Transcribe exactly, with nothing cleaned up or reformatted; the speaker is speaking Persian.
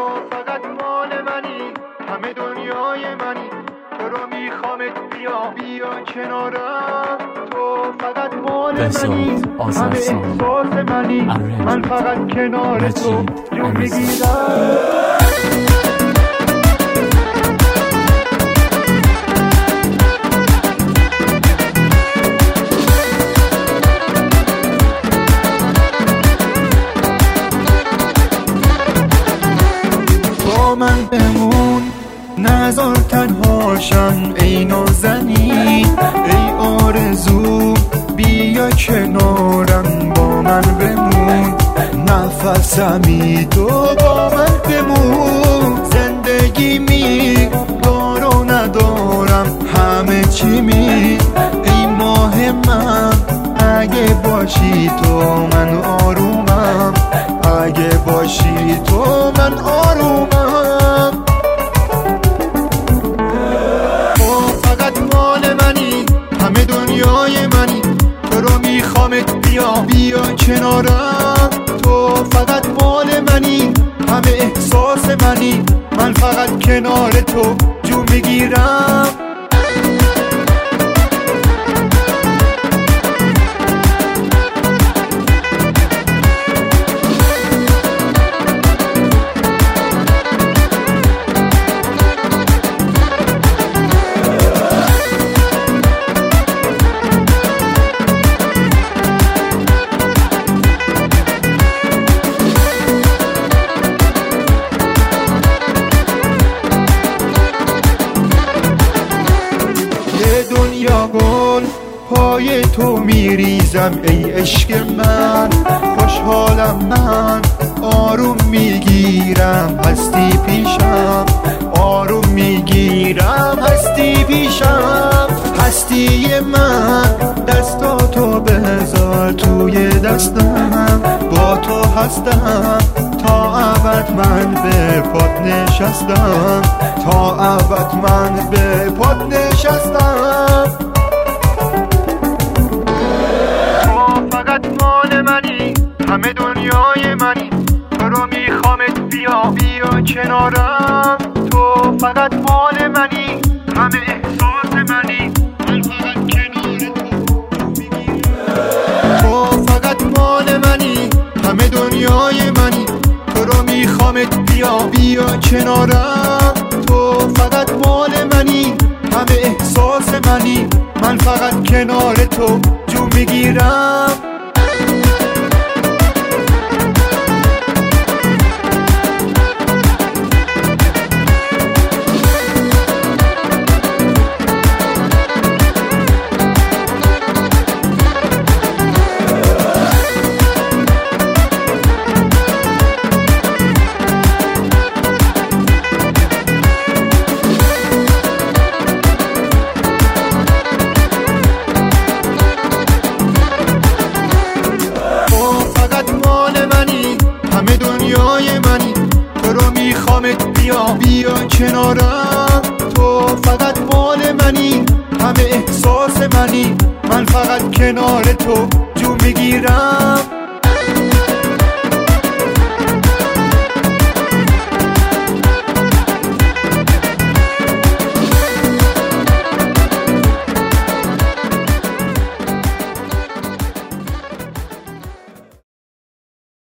فقط مال منی، همه دنیای منی، تو رو میخوامت بیا بیا کنارم. تو فقط مال منی، همه احساس منی، من فقط کنار تو جون میگیرم. من بمون نذار تنهاشم ای نازنی، ای آرزو بیا کنارم با من بمون، نفسمی تو با من بمون، زندگی می دارو ندارم همه چی می، ای ماه من اگه باشی تو من آرومم، اگه باشی تو من آرومم. تو فقط مال منی، همه دنیای منی، تو رو میخوامت بیا بیا کنارم. تو فقط مال منی، همه احساس منی، من فقط کنار تو جون میگیرم. دنیا گل پای تو میریزم ای عشق من، خوشحالم من آروم میگیرم هستی پیشم، آروم میگیرم هستی پیشم. هستی من دستاتو بذار توی دستم، با تو هستم تا ابد، من به پات نشستم تا ابد، من به پات نشستم. تو فقط مال منی، همه دنیای منی، تو رو میخوامت بیا بیا کنارم. تو فقط مال منی، همه احساس منی، من فقط کنار تو میگیرم. تو فقط مال منی، همه دنیای منی، تو رو میخوامت بیا بیا کنارم. تو فقط مال منی، همه احساس منی، من فقط کنار تو جون میگیرم. میخوامت بیا بیا کنارم. تو فقط مال منی، همه احساس منی، من فقط کنار تو جون میگیرم.